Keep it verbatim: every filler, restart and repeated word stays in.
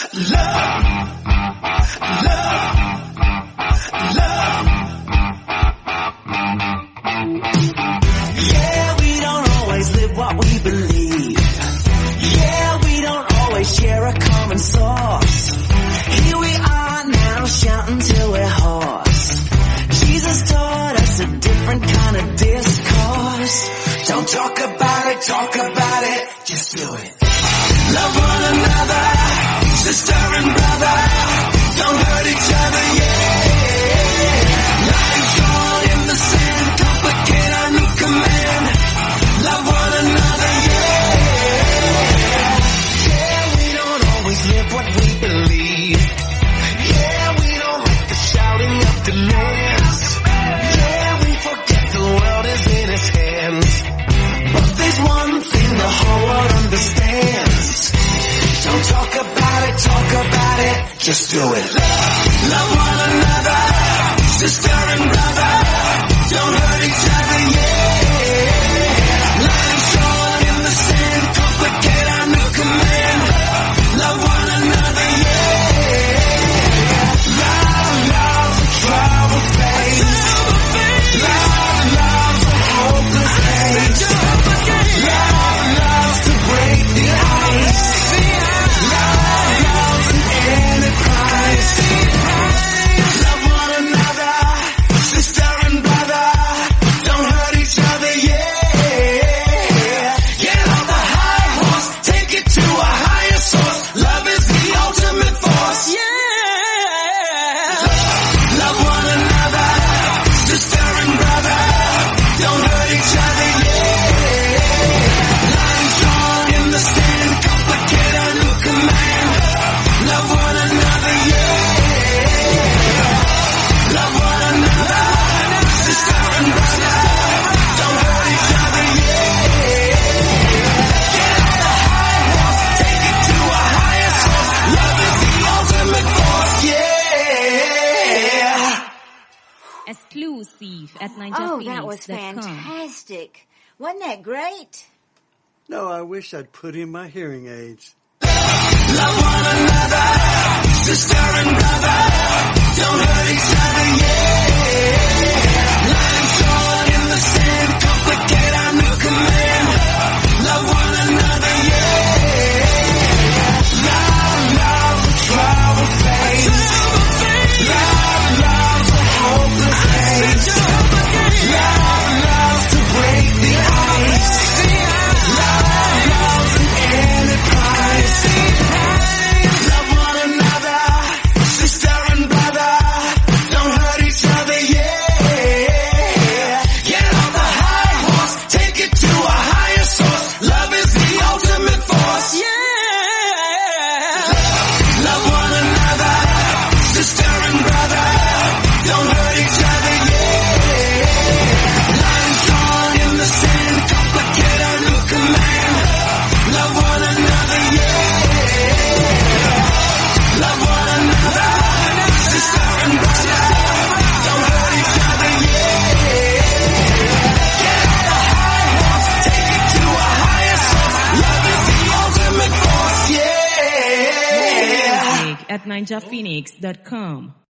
Love, love, love. Yeah, we don't always live what we believe. Yeah, we don't always share a common source. Here we are now, shouting till we're hoarse. Jesus taught us a different kind of discourse. Don't talk about it, talk about it, just do it. Love one another, sister and brother. Don't hurt each other, yeah. Lines drawn in the sand, complicate our new command. Love one another, yeah. Yeah, we don't always live what we believe. Yeah, we don't like the shouting of demands. Yeah, we forget the world is in His hands. But there's one thing the whole world understands. Don't talk about it, talk about it, just do it. Love one another, sister and brother. Don't hurt each other, yeah. Lines drawn in the sand, complicate our new command. Love one another, yeah. Love, love, the trouble face. Love, love, the hopeless haze. Love, love, to break the ice. Love, love, an antichrist. Love one another, sister and brother. Don't hurt each other, yeah. Get off the high horse, take it to a higher source. Love is the ultimate force, yeah. Love one another, sister and brother. Don't hurt each other, yeah. Lines drawn in the sand, complicate our new command. Love one another, yeah. Love one another, sister and brother. Don't hurt each other, yeah. Get off the high horse, take it to a higher source. Love is the ultimate force, yeah. Exclusive at ninja Oh, phoenix that was dot com. fantastic. Wasn't that great? No, I wish I'd put in my hearing aids. Love one another, sister and brother. Don't hurt each other, yeah. Lines drawn in the sand, complicate our new command. Love one another, yeah. Love, love, the trouble face. Love, love, the hopeless haze. Love, love, to break the ice. Love, love, an antichrist. Love one another, sister and brother. Don't hurt each other, yeah. Get off the high horse, take it to a higher source. Love is the ultimate force, yeah. Love one another, sister and brother. Don't hurt each other, yeah. Lines drawn in the sand, complicate our new command. Love one another, yeah. Love one another, sister and brother. Don't hurt each other, yeah. Get off the high horse, take it to a higher source. Love is the ultimate force, yeah. Music at ninja phoenix dot com.